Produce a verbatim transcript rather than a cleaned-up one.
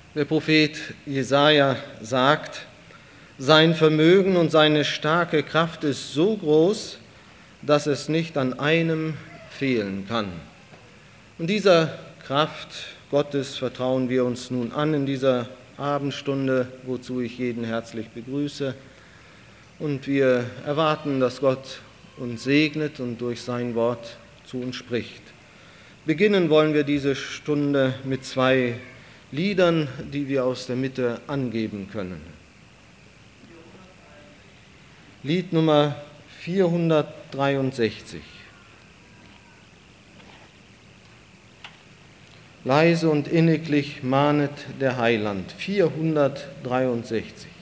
Der Prophet Jesaja sagt: Sein Vermögen und seine starke Kraft ist so groß, dass es nicht an einem fehlen kann. Und dieser Kraft Gottes vertrauen wir uns nun an in dieser Abendstunde, wozu ich jeden herzlich begrüße. Und wir erwarten, dass Gott uns segnet und durch sein Wort zu uns spricht. Beginnen wollen wir diese Stunde mit zwei Liedern, die wir aus der Mitte angeben können. Lied Nummer vierhundertdreiundsechzig. Leise und inniglich mahnet der Heiland, vierhundertdreiundsechzig.